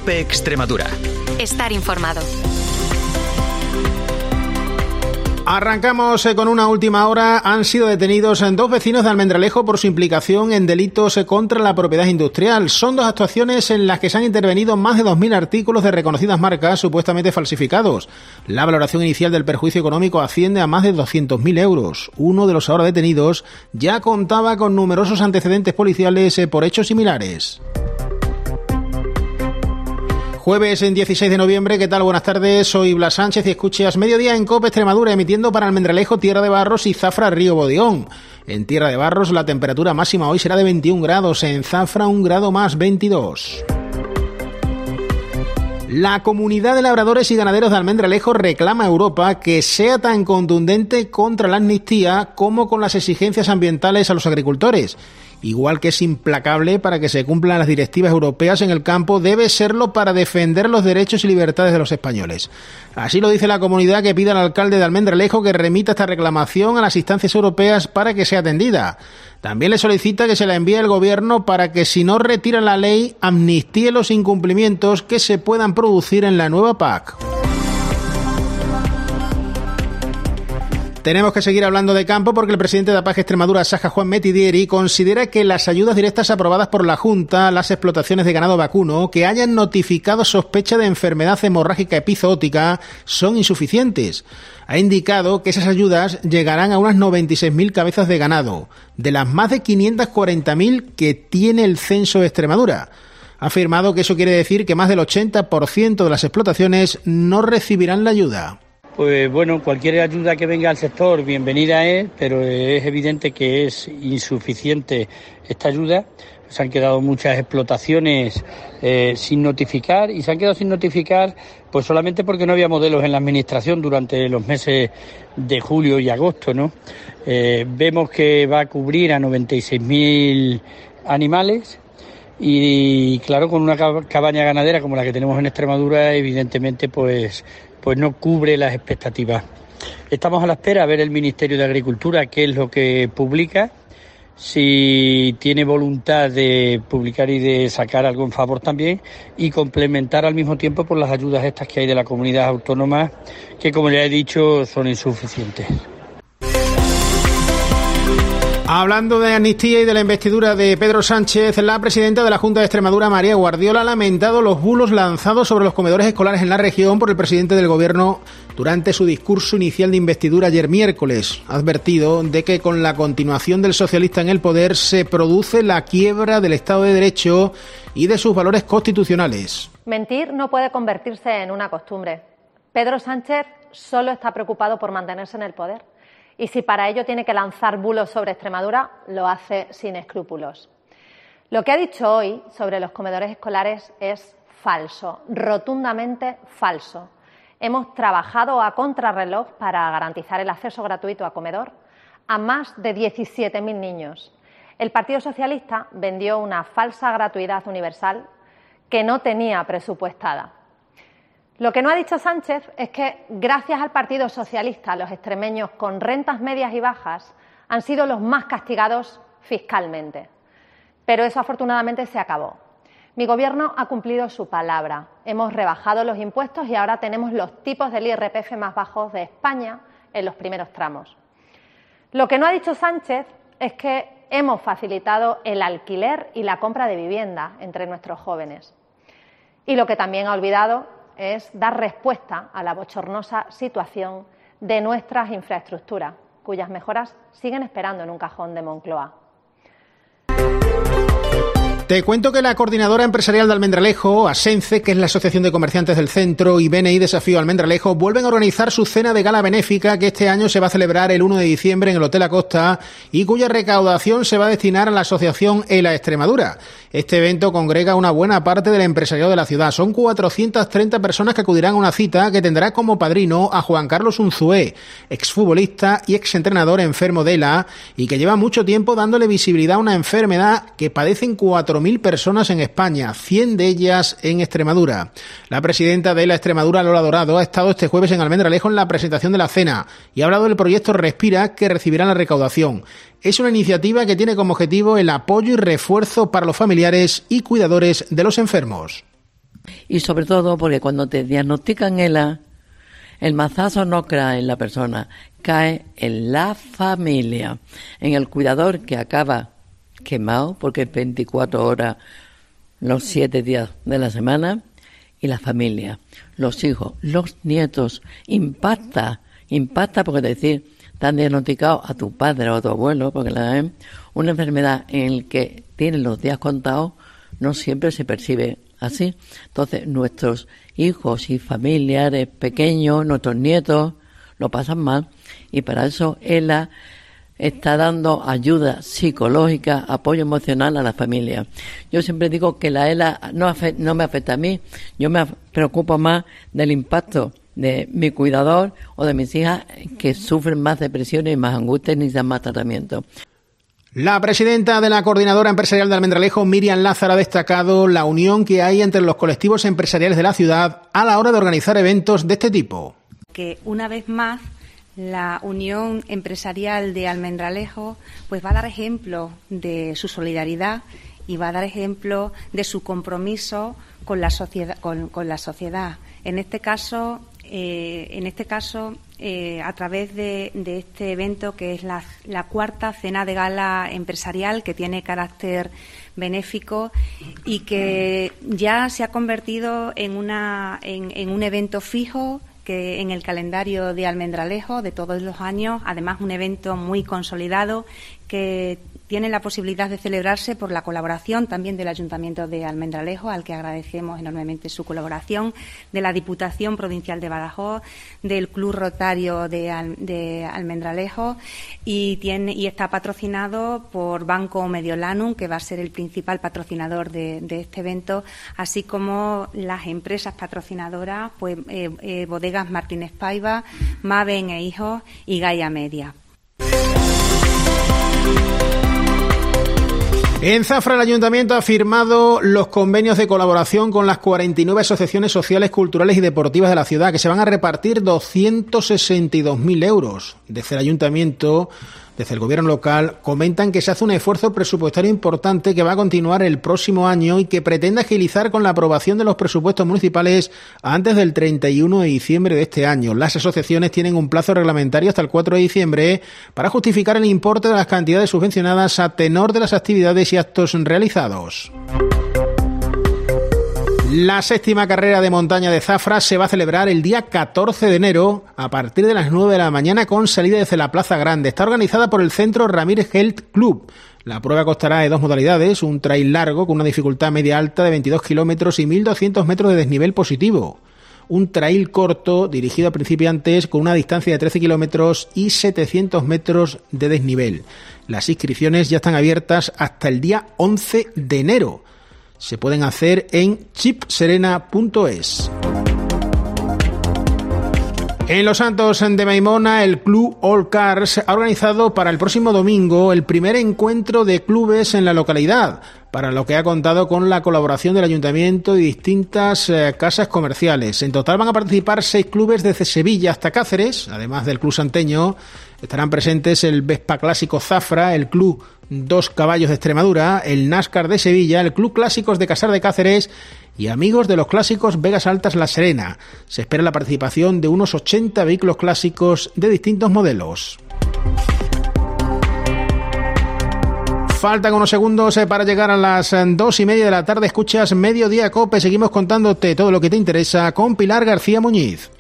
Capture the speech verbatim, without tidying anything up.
COPE Extremadura. Estar informado. Arrancamos con una última hora. Han sido detenidos dos vecinos de Almendralejo por su implicación en delitos contra la propiedad industrial. Son dos actuaciones en las que se han intervenido más de dos mil artículos de reconocidas marcas supuestamente falsificados. La valoración inicial del perjuicio económico asciende a más de doscientos mil euros. Uno de los ahora detenidos ya contaba con numerosos antecedentes policiales por hechos similares. Jueves en dieciséis de noviembre, ¿qué tal? Buenas tardes, soy Blas Sánchez y escuchas Mediodía en COPE Extremadura, emitiendo para Almendralejo, Tierra de Barros y Zafra, Río Bodeón. En Tierra de Barros la temperatura máxima hoy será de veintiún grados, en Zafra un grado más, veintidós. La Comunidad de Labradores y Ganaderos de Almendralejo reclama a Europa que sea tan contundente contra la amnistía como con las exigencias ambientales a los agricultores. Igual que es implacable para que se cumplan las directivas europeas en el campo, debe serlo para defender los derechos y libertades de los españoles. Así lo dice la comunidad, que pide al alcalde de Almendralejo que remita esta reclamación a las instancias europeas para que sea atendida. También le solicita que se la envíe el gobierno para que, si no retira la ley, amnistíe los incumplimientos que se puedan producir en la nueva P A C. Tenemos que seguir hablando de campo porque el presidente de A P A C Extremadura, Saja Juan Metidieri, considera que las ayudas directas aprobadas por la Junta a las explotaciones de ganado vacuno que hayan notificado sospecha de enfermedad hemorrágica epizootica son insuficientes. Ha indicado que esas ayudas llegarán a unas noventa y seis mil cabezas de ganado, de las más de quinientas cuarenta mil que tiene el censo de Extremadura. Ha afirmado que eso quiere decir que más del ochenta por ciento de las explotaciones no recibirán la ayuda. Pues bueno, cualquier ayuda que venga al sector, bienvenida es, pero es evidente que es insuficiente esta ayuda. Se han quedado muchas explotaciones eh, sin notificar y se han quedado sin notificar pues solamente porque no había modelos en la administración durante los meses de julio y agosto, ¿no? Eh, vemos que va a cubrir a noventa y seis mil animales. Y claro, con una cabaña ganadera como la que tenemos en Extremadura, evidentemente pues, pues no cubre las expectativas. Estamos a la espera a ver el Ministerio de Agricultura qué es lo que publica, si tiene voluntad de publicar y de sacar algo en favor también, y complementar al mismo tiempo por las ayudas estas que hay de la comunidad autónoma, que como ya he dicho son insuficientes. Hablando de amnistía y de la investidura de Pedro Sánchez, la presidenta de la Junta de Extremadura, María Guardiola, ha lamentado los bulos lanzados sobre los comedores escolares en la región por el presidente del Gobierno durante su discurso inicial de investidura ayer miércoles. Ha advertido de que con la continuación del socialista en el poder se produce la quiebra del Estado de Derecho y de sus valores constitucionales. Mentir no puede convertirse en una costumbre. Pedro Sánchez solo está preocupado por mantenerse en el poder. Y si para ello tiene que lanzar bulos sobre Extremadura, lo hace sin escrúpulos. Lo que ha dicho hoy sobre los comedores escolares es falso, rotundamente falso. Hemos trabajado a contrarreloj para garantizar el acceso gratuito a comedor a más de diecisiete mil niños. El Partido Socialista vendió una falsa gratuidad universal que no tenía presupuestada. Lo que no ha dicho Sánchez es que, gracias al Partido Socialista, los extremeños con rentas medias y bajas han sido los más castigados fiscalmente. Pero eso, afortunadamente, se acabó. Mi Gobierno ha cumplido su palabra. Hemos rebajado los impuestos y ahora tenemos los tipos del I R P F más bajos de España en los primeros tramos. Lo que no ha dicho Sánchez es que hemos facilitado el alquiler y la compra de vivienda entre nuestros jóvenes. Y lo que también ha olvidado es dar respuesta a la bochornosa situación de nuestras infraestructuras, cuyas mejoras siguen esperando en un cajón de Moncloa. Te cuento que la Coordinadora Empresarial de Almendralejo, ASENCE, que es la Asociación de Comerciantes del Centro, y B N I Desafío Almendralejo, vuelven a organizar su cena de gala benéfica, que este año se va a celebrar el uno de diciembre en el Hotel Acosta y cuya recaudación se va a destinar a la asociación ELA Extremadura. Este evento congrega una buena parte del empresariado de la ciudad. Son cuatrocientas treinta personas que acudirán a una cita que tendrá como padrino a Juan Carlos Unzué, exfutbolista y exentrenador enfermo de ELA y que lleva mucho tiempo dándole visibilidad a una enfermedad que padecen cuatro mil personas en España, cien de ellas en Extremadura. La presidenta de ELA Extremadura, Lola Dorado, ha estado este jueves en Almendralejo en la presentación de la cena y ha hablado del proyecto Respira, que recibirá la recaudación. Es una iniciativa que tiene como objetivo el apoyo y refuerzo para los familiares y cuidadores de los enfermos. Y sobre todo porque cuando te diagnostican ELA, el mazazo no cae en la persona, cae en la familia, en el cuidador que acaba quemado, porque es veinticuatro horas los siete días de la semana, y la familia, los hijos, los nietos. Impacta, impacta porque decir, te han diagnosticado a tu padre o a tu abuelo, porque la ven, una enfermedad en la que tienen los días contados, no siempre se percibe así. Entonces, nuestros hijos y familiares pequeños, nuestros nietos, lo pasan mal, y para eso ELA está dando ayuda psicológica, apoyo emocional a la familia. Yo siempre digo que la ELA no, afecta, no me afecta a mí, yo me preocupo más del impacto de mi cuidador o de mis hijas que sufren más depresiones y más angustias y necesitan más tratamiento. La presidenta de la Coordinadora Empresarial de Almendralejo, Miriam Lázaro, ha destacado la unión que hay entre los colectivos empresariales de la ciudad a la hora de organizar eventos de este tipo. Que una vez más la Unión Empresarial de Almendralejo pues va a dar ejemplo de su solidaridad y va a dar ejemplo de su compromiso con la sociedad. Con, con la sociedad. En este caso, eh, en este caso, eh, a través de, de este evento que es la, la cuarta cena de gala empresarial, que tiene carácter benéfico y que ya se ha convertido en una en, en un evento fijo que en el calendario de Almendralejo de todos los años, además un evento muy consolidado que tiene la posibilidad de celebrarse por la colaboración también del Ayuntamiento de Almendralejo, al que agradecemos enormemente su colaboración, de la Diputación Provincial de Badajoz, del Club Rotario de, Al, de Almendralejo y tiene y está patrocinado por Banco Mediolanum, que va a ser el principal patrocinador de, de este evento, así como las empresas patrocinadoras, pues eh, eh, Bodegas Martínez Paiva, Maven e Hijos y Gaia Media. En Zafra, el Ayuntamiento ha firmado los convenios de colaboración con las cuarenta y nueve asociaciones sociales, culturales y deportivas de la ciudad, que se van a repartir doscientos sesenta y dos mil euros. Desde el Ayuntamiento, desde el Gobierno local, comentan que se hace un esfuerzo presupuestario importante que va a continuar el próximo año y que pretende agilizar con la aprobación de los presupuestos municipales antes del treinta y uno de diciembre de este año. Las asociaciones tienen un plazo reglamentario hasta el cuatro de diciembre para justificar el importe de las cantidades subvencionadas a tenor de las actividades y actos realizados. La séptima carrera de montaña de Zafra se va a celebrar el día catorce de enero a partir de las nueve de la mañana con salida desde la Plaza Grande. Está organizada por el Centro Ramírez Health Club. La prueba constará de dos modalidades, un trail largo con una dificultad media-alta de veintidós kilómetros y mil doscientos metros de desnivel positivo. Un trail corto dirigido a principiantes con una distancia de trece kilómetros y setecientos metros de desnivel. Las inscripciones ya están abiertas hasta el día once de enero. Se pueden hacer en chip serena punto es. En Los Santos de Maimona, el Club All Cars ha organizado para el próximo domingo el primer encuentro de clubes en la localidad, para lo que ha contado con la colaboración del Ayuntamiento y distintas eh, casas comerciales. En total van a participar seis clubes desde Sevilla hasta Cáceres, además del Club Santeño. Estarán presentes el Vespa Clásico Zafra, el Club Dos Caballos de Extremadura, el NASCAR de Sevilla, el Club Clásicos de Casar de Cáceres y amigos de los clásicos Vegas Altas La Serena. Se espera la participación de unos ochenta vehículos clásicos de distintos modelos. Faltan unos segundos para llegar a las dos y media de la tarde. Escuchas Mediodía Cope. Seguimos contándote todo lo que te interesa con Pilar García Muñiz.